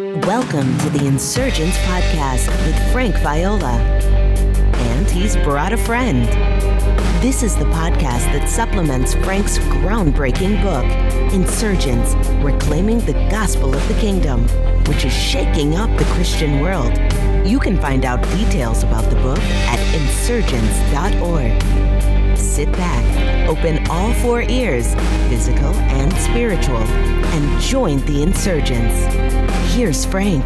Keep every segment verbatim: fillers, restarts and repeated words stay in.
Welcome to the Insurgents Podcast with Frank Viola. And he's brought a friend. This is the podcast that supplements Frank's groundbreaking book, Insurgents, Reclaiming the Gospel of the Kingdom, which is shaking up the Christian world. You can find out details about the book at insurgents dot org. Sit back, open all four ears, physical and spiritual, and join the Insurgents. Here's Frank.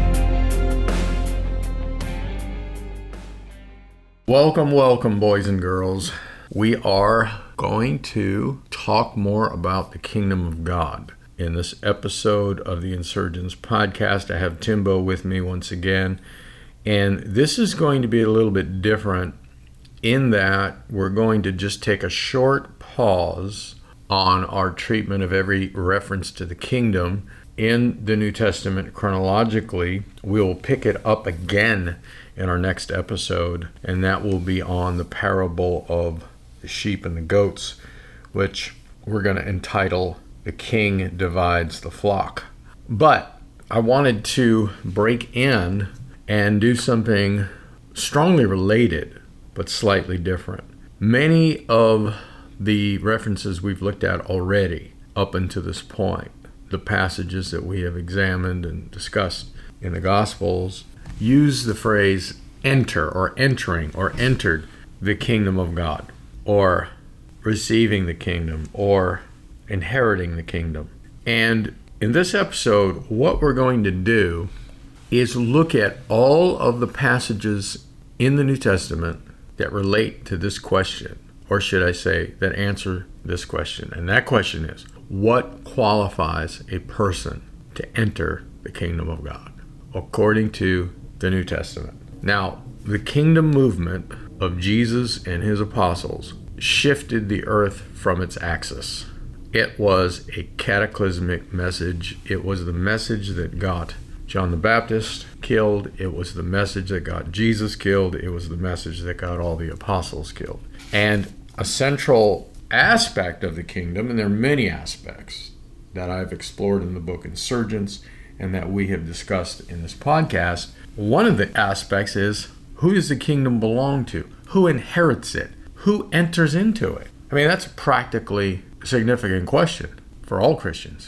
Welcome, welcome, boys and girls. We are going to talk more about the kingdom of God. In this episode of the Insurgents Podcast, I have Timbo with me once again. And this is going to be a little bit different in that we're going to just take a short pause on our treatment of every reference to the kingdom in the New Testament chronologically. We'll pick it up again in our next episode, and that will be on the parable of the sheep and the goats, which we're going to entitle The King Divides the Flock. But I wanted to break in and do something strongly related, but slightly different. Many of the references we've looked at already up until this point, the passages that we have examined and discussed in the Gospels, use the phrase enter or entering or entered the kingdom of God, or receiving the kingdom, or inheriting the kingdom. And in this episode, what we're going to do is look at all of the passages in the New Testament that relate to this question, or should I say, that answer this question. And that question is, what qualifies a person to enter the kingdom of God, according to the New Testament? Now, the kingdom movement of Jesus and his apostles shifted the earth from its axis. It was a cataclysmic message. It was the message that got John the Baptist killed. It was the message that got Jesus killed. It was the message that got all the apostles killed. And a central aspect of the kingdom, and there are many aspects that I've explored in the book Insurgents and that we have discussed in this podcast, one of the aspects is, who does the kingdom belong to? Who inherits it? Who enters into it? I mean, that's a practically significant question for all Christians.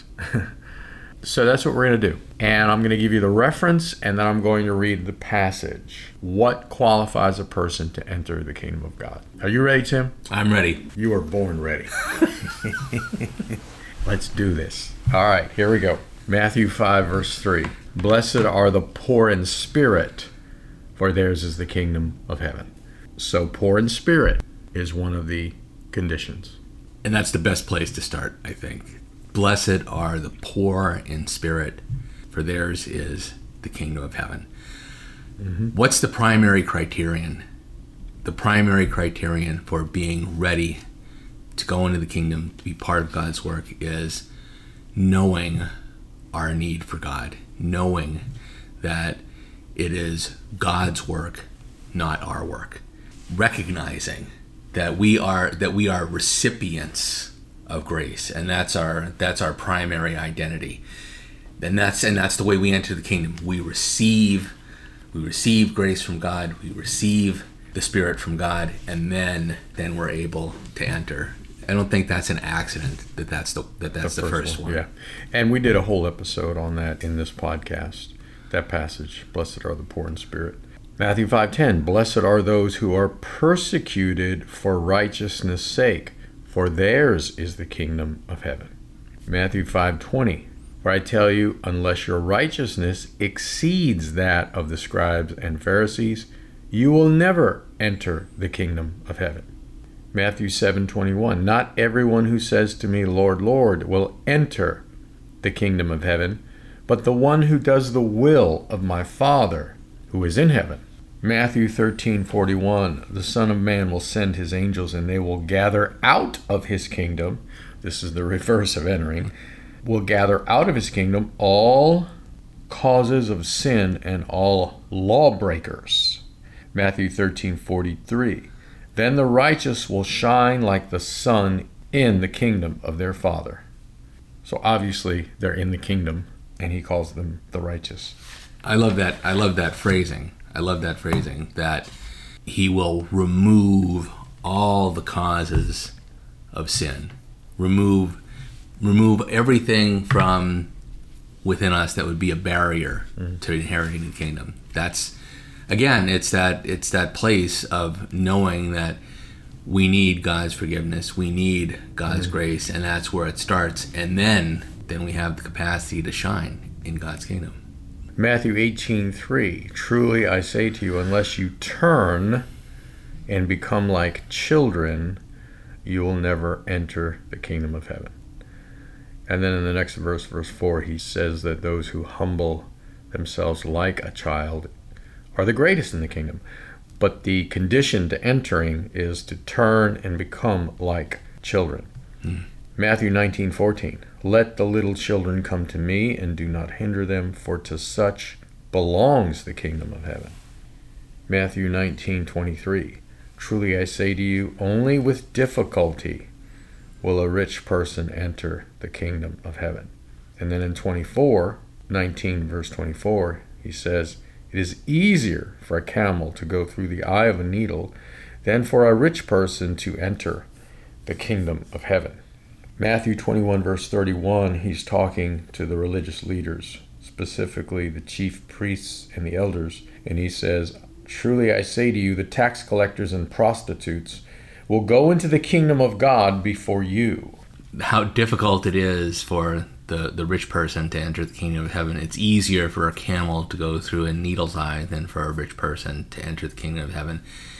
So that's what we're going to do. And I'm going to give you the reference, and then I'm going to read the passage. What qualifies a person to enter the kingdom of God? Are you ready, Tim? I'm ready. You were born ready. Let's do this. All right, here we go. Matthew five, verse three. Blessed are the poor in spirit, for theirs is the kingdom of heaven. So poor in spirit is one of the conditions. And that's the best place to start, I think. Blessed are the poor in spirit, for theirs is the kingdom of heaven. Mm-hmm. What's the primary criterion? The primary criterion for being ready to go into the kingdom, to be part of God's work, is knowing our need for God, knowing that it is God's work, not our work, recognizing that we are that we are recipients of grace, and that's our that's our primary identity. And that's and that's the way we enter the kingdom. We receive we receive grace from God, we receive the Spirit from God, and then then we're able to enter. I don't think that's an accident that that's the that that's the, the first, first one. one. Yeah. And we did a whole episode on that in this podcast. That passage, blessed are the poor in spirit. Matthew five ten, blessed are those who are persecuted for righteousness' sake, for theirs is the kingdom of heaven. Matthew five twenty, for I tell you, unless your righteousness exceeds that of the scribes and Pharisees, you will never enter the kingdom of heaven. Matthew seven twenty-one, not everyone who says to me, Lord, Lord, will enter the kingdom of heaven, but the one who does the will of my Father who is in heaven. Matthew thirteen forty-one, the Son of Man will send his angels, and they will gather out of his kingdom, this is the reverse of entering, will gather out of his kingdom all causes of sin and all lawbreakers. Matthew thirteen forty-three, then the righteous will shine like the sun in the kingdom of their Father. So obviously they're in the kingdom and he calls them the righteous. I love that. I love that phrasing. I love that phrasing, that he will remove all the causes of sin. Remove remove everything from within us that would be a barrier mm-hmm. to inheriting the kingdom. That's, again, it's that it's that place of knowing that we need God's forgiveness, we need God's mm-hmm. grace, and that's where it starts. And then then we have the capacity to shine in God's kingdom. Matthew eighteen three, truly I say to you, unless you turn and become like children, you will never enter the kingdom of heaven. And then in the next verse, verse four, he says that those who humble themselves like a child are the greatest in the kingdom. But the condition to entering is to turn and become like children. Hmm. Matthew nineteen fourteen, let the little children come to me, and do not hinder them, for to such belongs the kingdom of heaven. Matthew nineteen twenty-three, truly I say to you, only with difficulty will a rich person enter the kingdom of heaven. And then in twenty-four, nineteen verse twenty-four, he says, it is easier for a camel to go through the eye of a needle than for a rich person to enter the kingdom of heaven. Matthew twenty-one verse thirty-one, he's talking to the religious leaders, specifically the chief priests and the elders, and he says, truly I say to you, the tax collectors and prostitutes will go into the kingdom of God before you. How difficult it is for the, the rich person to enter the kingdom of heaven. It's easier for a camel to go through a needle's eye than for a rich person to enter the kingdom of heaven.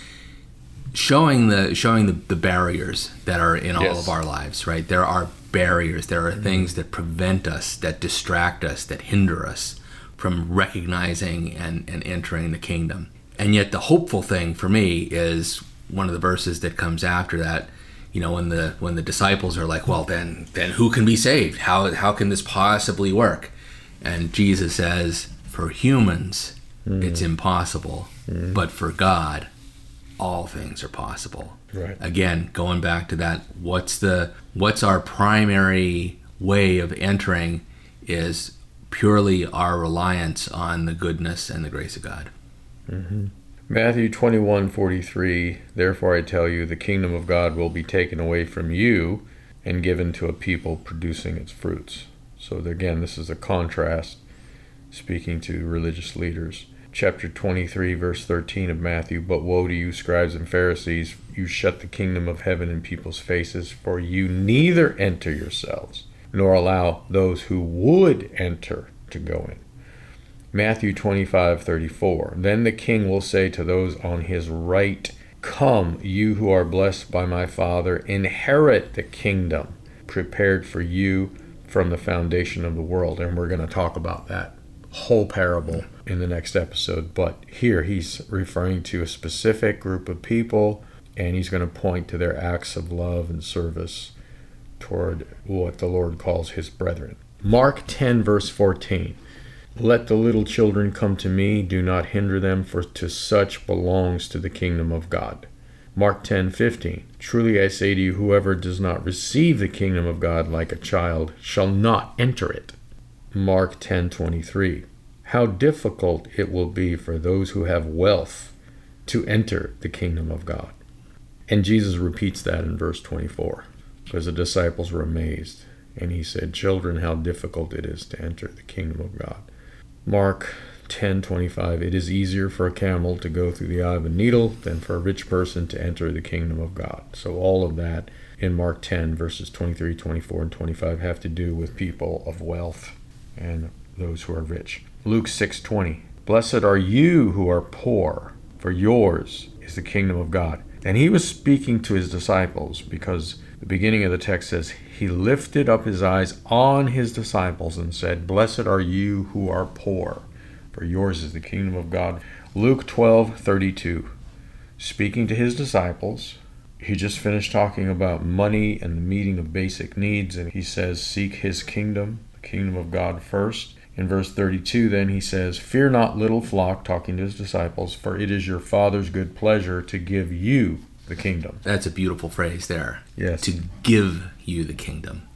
Showing the showing the, the barriers that are in all yes. of our lives, right? There are barriers. There are mm-hmm. things that prevent us, that distract us, that hinder us from recognizing and, and entering the kingdom. And yet the hopeful thing for me is one of the verses that comes after that, you know, when the when the disciples are like, well, then then who can be saved? How how can this possibly work? And Jesus says, for humans, mm. it's impossible, mm. but for God, all things are possible. Right. Again, going back to that, what's the what's our primary way of entering is purely our reliance on the goodness and the grace of God. Mm-hmm. Matthew twenty-one forty-three, therefore I tell you, the kingdom of God will be taken away from you and given to a people producing its fruits. So again, this is a contrast, speaking to religious leaders. Chapter twenty-three, verse thirteen of Matthew, but woe to you, scribes and Pharisees, you shut the kingdom of heaven in people's faces, for you neither enter yourselves, nor allow those who would enter to go in. Matthew twenty-five thirty-four, then the king will say to those on his right, come, you who are blessed by my Father, inherit the kingdom prepared for you from the foundation of the world. And we're going to talk about that whole parable in the next episode. But here he's referring to a specific group of people, and he's going to point to their acts of love and service toward what the Lord calls his brethren. Mark ten verse fourteen, let the little children come to me, do not hinder them, for to such belongs to the kingdom of God. Mark ten fifteen, truly I say to you, whoever does not receive the kingdom of God like a child shall not enter it. Mark ten twenty-three, how difficult it will be for those who have wealth to enter the kingdom of God. And Jesus repeats that in verse twenty-four, because the disciples were amazed. And he said, children, how difficult it is to enter the kingdom of God. Mark ten twenty-five, it is easier for a camel to go through the eye of a needle than for a rich person to enter the kingdom of God. So all of that in Mark ten verses twenty-three, twenty-four, and twenty-five have to do with people of wealth and those who are rich. Luke six twenty, blessed are you who are poor, for yours is the kingdom of God. And he was speaking to his disciples, because the beginning of the text says, he lifted up his eyes on his disciples and said, blessed are you who are poor, for yours is the kingdom of God. Luke twelve thirty-two, speaking to his disciples, he just finished talking about money and the meeting of basic needs, and he says, seek his kingdom, the kingdom of God first. In verse thirty-two, then he says, fear not, little flock, talking to his disciples, for it is your Father's good pleasure to give you the kingdom. That's a beautiful phrase there. Yes. To give you the kingdom.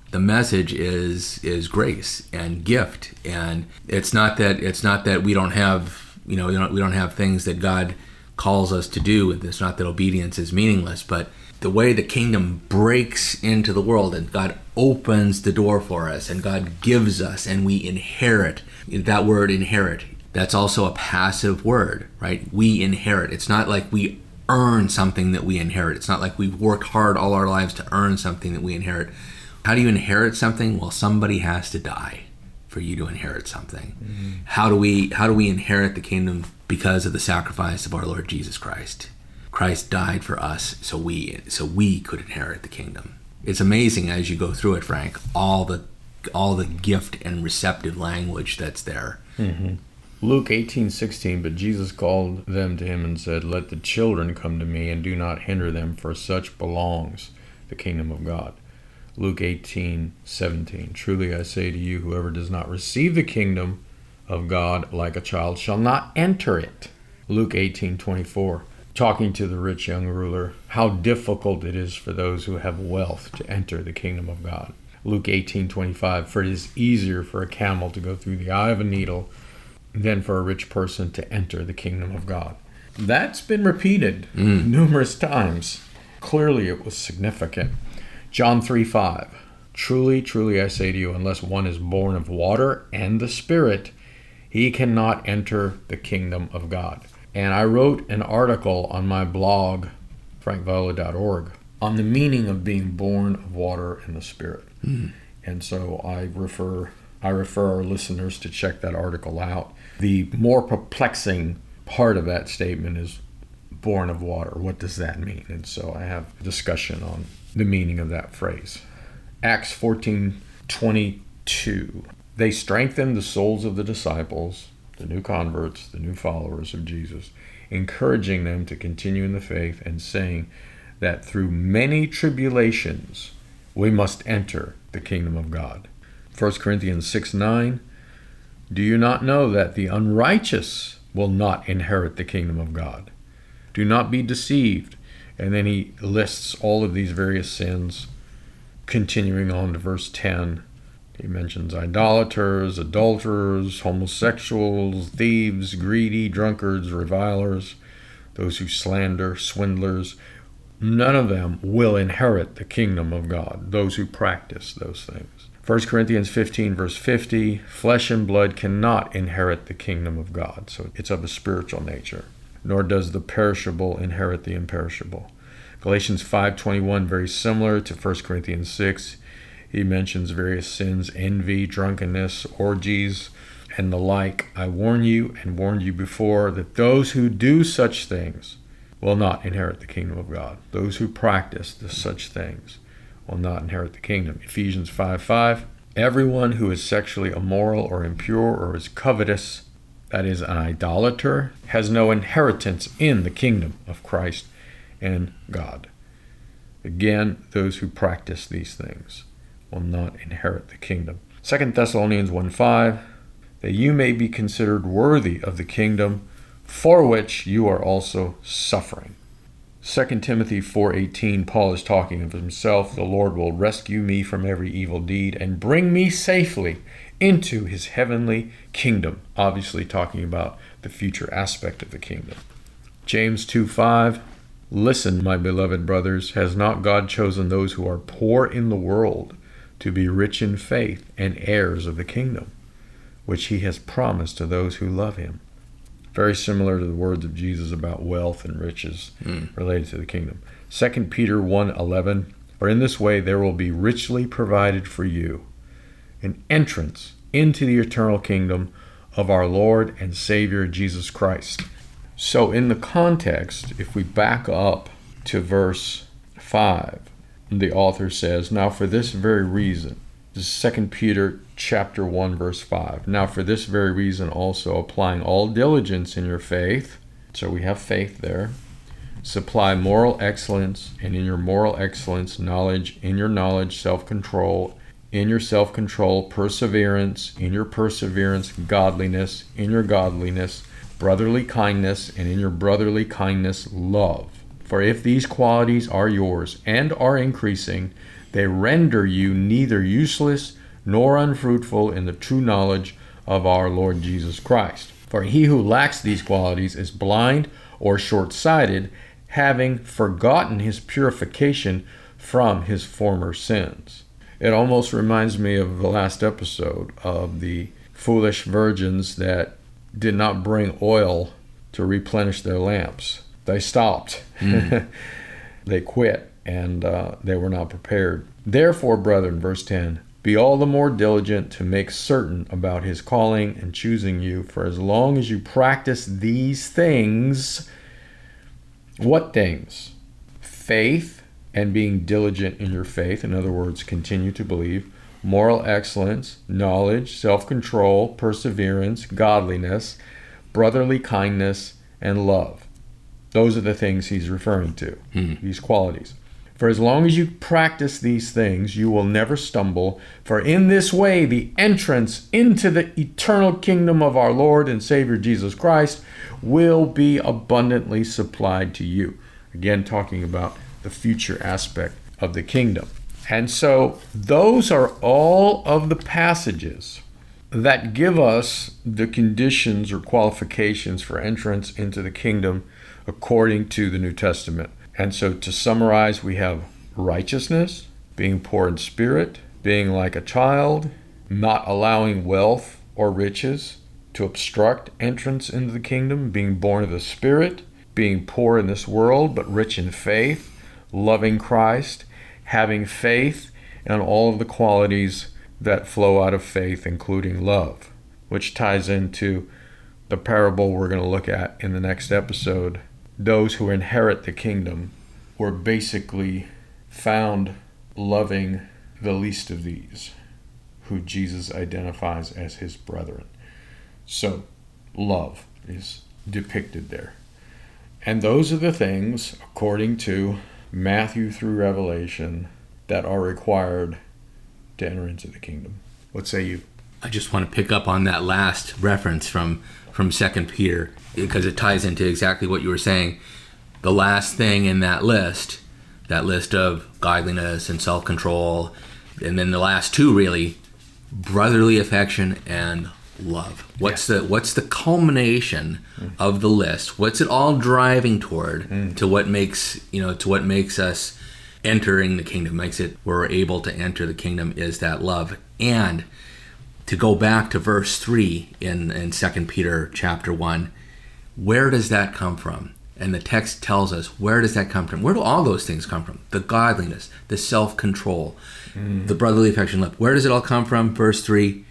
The message is is grace and gift, and it's not that it's not that we don't have you know we don't, we don't have things that God calls us to do. It's not that obedience is meaningless, but the way the kingdom breaks into the world and God opens the door for us and God gives us and we inherit. That word inherit, that's also a passive word, right? We inherit. It's not like we earn something that we inherit. It's not like we've worked hard all our lives to earn something that we inherit. How do you inherit something? Well, somebody has to die for you to inherit something. Mm-hmm. How do we how do we inherit the kingdom? Because of the sacrifice of our Lord Jesus Christ. Christ died for us so we so we could inherit the kingdom. It's amazing as you go through it, Frank, all the all the gift and receptive language that's there. Mm-hmm. Luke eighteen sixteen, but Jesus called them to him and said, "Let the children come to me, and do not hinder them, for such belongs the kingdom of God." Luke eighteen seventeen, truly I say to you, whoever does not receive the kingdom of God like a child shall not enter it. Luke eighteen twenty-four, talking to the rich young ruler, how difficult it is for those who have wealth to enter the kingdom of God. Luke eighteen twenty-five, for it is easier for a camel to go through the eye of a needle than for a rich person to enter the kingdom of God. That's been repeated mm. numerous times. Clearly it was significant. John three five, truly, truly I say to you, unless one is born of water and the Spirit, he cannot enter the kingdom of God. And I wrote an article on my blog, frank viola dot org, on the meaning of being born of water and the Spirit. Mm. And so I refer I refer our listeners to check that article out. The more perplexing part of that statement is born of water. What does that mean? And so I have a discussion on the meaning of that phrase. Acts fourteen twenty-two. They strengthened the souls of the disciples, the new converts, the new followers of Jesus, encouraging them to continue in the faith and saying that through many tribulations we must enter the kingdom of God. First Corinthians six nine, do you not know that the unrighteous will not inherit the kingdom of God? Do not be deceived. And then he lists all of these various sins, continuing on to verse ten. He mentions idolaters, adulterers, homosexuals, thieves, greedy, drunkards, revilers, those who slander, swindlers. None of them will inherit the kingdom of God, those who practice those things. First Corinthians fifteen, verse fifty, flesh and blood cannot inherit the kingdom of God. So it's of a spiritual nature. Nor does the perishable inherit the imperishable. Galatians five twenty-one, very similar to First Corinthians six. He mentions various sins, envy, drunkenness, orgies, and the like. I warn you and warned you before that those who do such things will not inherit the kingdom of God. Those who practice the such things will not inherit the kingdom. Ephesians five five, everyone who is sexually immoral or impure or is covetous, that is an idolater, has no inheritance in the kingdom of Christ and God. Again, those who practice these things will not inherit the kingdom. Second Thessalonians one five, that you may be considered worthy of the kingdom for which you are also suffering. Second Timothy four eighteen, Paul is talking of himself. The Lord will rescue me from every evil deed and bring me safely into his heavenly kingdom. Obviously talking about the future aspect of the kingdom. James two five, listen, my beloved brothers, has not God chosen those who are poor in the world to be rich in faith and heirs of the kingdom, which he has promised to those who love him? Very similar to the words of Jesus about wealth and riches mm. related to the kingdom. Second Peter one eleven, for in this way there will be richly provided for you an entrance into the eternal kingdom of our Lord and Savior Jesus Christ. So in the context, if we back up to verse five, the author says, now for this very reason, this is Second Peter chapter one, verse five. Now for this very reason also, applying all diligence in your faith, so we have faith there, supply moral excellence, and in your moral excellence, knowledge, in your knowledge, self-control, in your self-control, perseverance, in your perseverance, godliness, in your godliness, brotherly kindness, and in your brotherly kindness, love. For if these qualities are yours and are increasing, they render you neither useless nor unfruitful in the true knowledge of our Lord Jesus Christ. For he who lacks these qualities is blind or short-sighted, having forgotten his purification from his former sins. It almost reminds me of the last episode of the foolish virgins that did not bring oil to replenish their lamps. They stopped. Mm. They quit, and uh, they were not prepared. Therefore, brethren, verse ten, be all the more diligent to make certain about his calling and choosing you, for as long as you practice these things, what things? Faith and being diligent in your faith, in other words, continue to believe, moral excellence, knowledge, self-control, perseverance, godliness, brotherly kindness, and love. Those are the things he's referring to, mm. these qualities. For as long as you practice these things, you will never stumble, for in this way the entrance into the eternal kingdom of our Lord and Savior Jesus Christ will be abundantly supplied to you. Again, talking about the future aspect of the kingdom. And so those are all of the passages that give us the conditions or qualifications for entrance into the kingdom according to the New Testament. And so to summarize, we have righteousness, being poor in spirit, being like a child, not allowing wealth or riches to obstruct entrance into the kingdom, being born of the Spirit, being poor in this world but rich in faith, loving Christ, having faith, and all of the qualities that flow out of faith, including love, which ties into the parable we're going to look at in the next episode. Those who inherit the kingdom were basically found loving the least of these, who Jesus identifies as his brethren. So, love is depicted there. And those are the things, according to Matthew through Revelation, that are required to enter into the kingdom. What say you? I just want to pick up on that last reference from, from Second Peter, because it ties into exactly what you were saying. The last thing in that list, that list of godliness and self-control, and then the last two really, brotherly affection and love. What's yeah. the what's the culmination mm. of the list? What's it all driving toward mm. to what makes you know to what makes us entering the kingdom, makes it we're able to enter the kingdom, is that love. And to go back to verse three in, in Second Peter chapter one, where does that come from? And the text tells us, where does that come from? Where do all those things come from? The godliness, the self-control, mm. the brotherly affection, love. Where does it all come from? Verse three,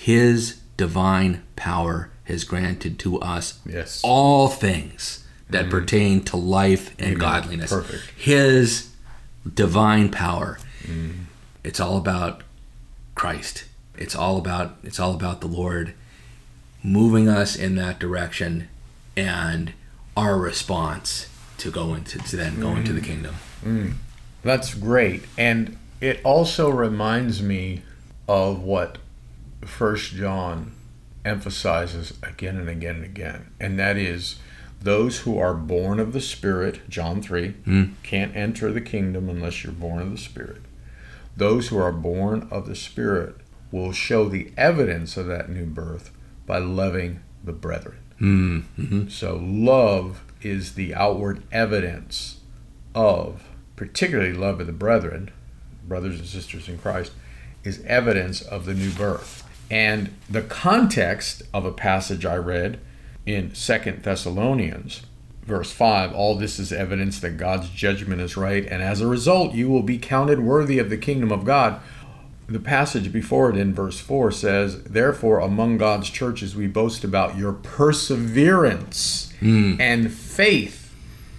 his divine power has granted to us yes. all things that mm. pertain to life and Amen. godliness. Perfect. His divine power. Mm. It's all about Christ. It's all about it's all about the Lord moving us in that direction, and our response to go into to then go mm. into the kingdom. Mm. That's great. And it also reminds me of what First John emphasizes again and again and again, and that is those who are born of the Spirit, John three, mm. can't enter the kingdom unless you're born of the Spirit. Those who are born of the Spirit will show the evidence of that new birth by loving the brethren. Mm-hmm. So love is the outward evidence of, particularly love of the brethren, brothers and sisters in Christ, is evidence of the new birth. And the context of a passage I read in Second Thessalonians, verse five, all this is evidence that God's judgment is right, and as a result you will be counted worthy of the kingdom of God. The passage before it in verse four says, therefore among God's churches we boast about your perseverance mm. and faith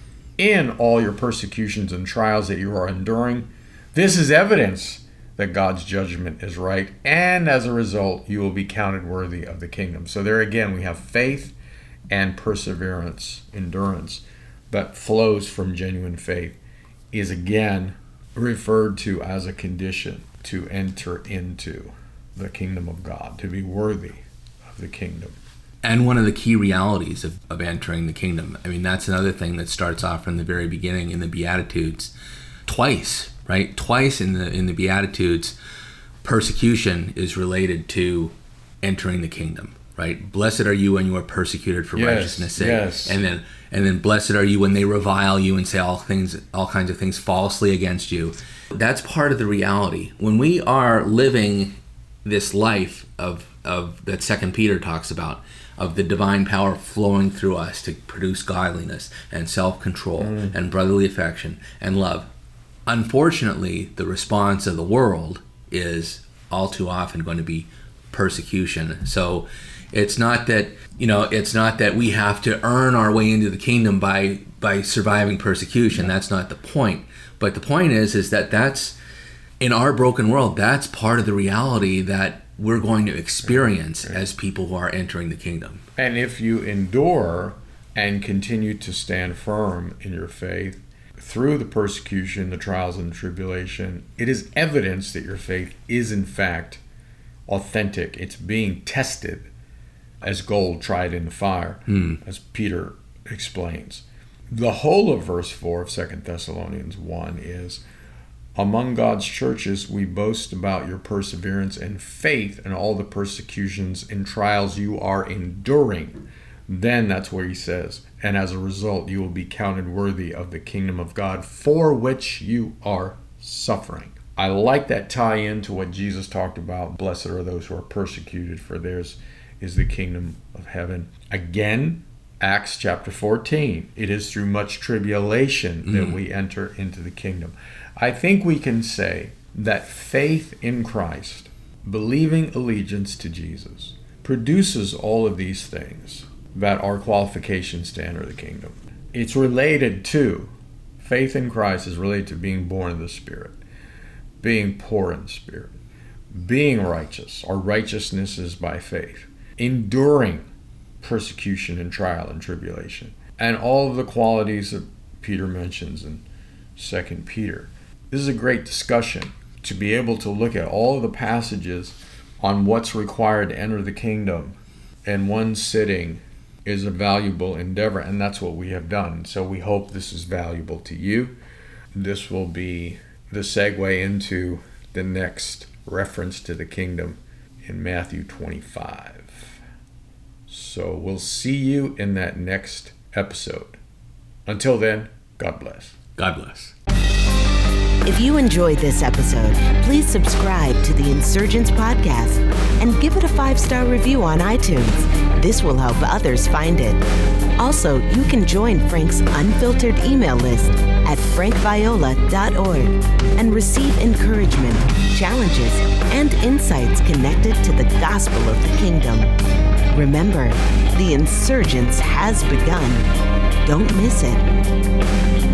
in all your persecutions and trials that you are enduring. This is evidence that God's judgment is right, and as a result you will be counted worthy of the kingdom. So there again we have faith and perseverance, endurance, that flows from genuine faith, is again referred to as a condition to enter into the kingdom of God, to be worthy of the kingdom. And one of the key realities of, of entering the kingdom, I mean, that's another thing that starts off from the very beginning in the Beatitudes. Twice right? Twice in the in the Beatitudes, persecution is related to entering the kingdom, right? Blessed are you when you are persecuted for yes, righteousness' sake, yes. and then and then blessed are you when they revile you and say all things, all kinds of things falsely against you. That's part of the reality. When we are living this life of of that Second Peter talks about, of the divine power flowing through us to produce godliness and self-control mm. and brotherly affection and love. Unfortunately, the response of the world is all too often going to be persecution. So it's not that, you know, it's not that we have to earn our way into the kingdom by by surviving persecution. That's not the point. But the point is, is that that's, in our broken world, that's part of the reality that we're going to experience right. as people who are entering the kingdom. And if you endure and continue to stand firm in your faith through the persecution, the trials, and the tribulation, it is evidence that your faith is in fact authentic. It's being tested as gold tried in the fire, mm. as Peter explains. The whole of verse four of Second Thessalonians one is, among God's churches, we boast about your perseverance and faith and all the persecutions and trials you are enduring. Then that's where he says, and as a result, you will be counted worthy of the kingdom of God for which you are suffering. I like that tie in to what Jesus talked about. Blessed are those who are persecuted, for theirs is the kingdom of heaven. Again, Acts chapter fourteen. It is through much tribulation mm. that we enter into the kingdom. I think we can say that faith in Christ, believing allegiance to Jesus, produces all of these things that are qualifications to enter the kingdom. It's related to, faith in Christ is related to being born of the Spirit, being poor in the Spirit, being righteous. Our righteousness is by faith, enduring persecution and trial and tribulation, and all of the qualities that Peter mentions in Second Peter. This is a great discussion to be able to look at all of the passages on what's required to enter the kingdom in one sitting is a valuable endeavor, and that's what we have done. So we hope this is valuable to you. This will be the segue into the next reference to the kingdom in Matthew twenty-five. So we'll see you in that next episode. Until then, God bless. God bless. If you enjoyed this episode, please subscribe to the Insurgents Podcast and give it a five-star review on iTunes. This will help others find it. Also, you can join Frank's unfiltered email list at frank viola dot org and receive encouragement, challenges, and insights connected to the gospel of the kingdom. Remember, the Insurgents has begun. Don't miss it.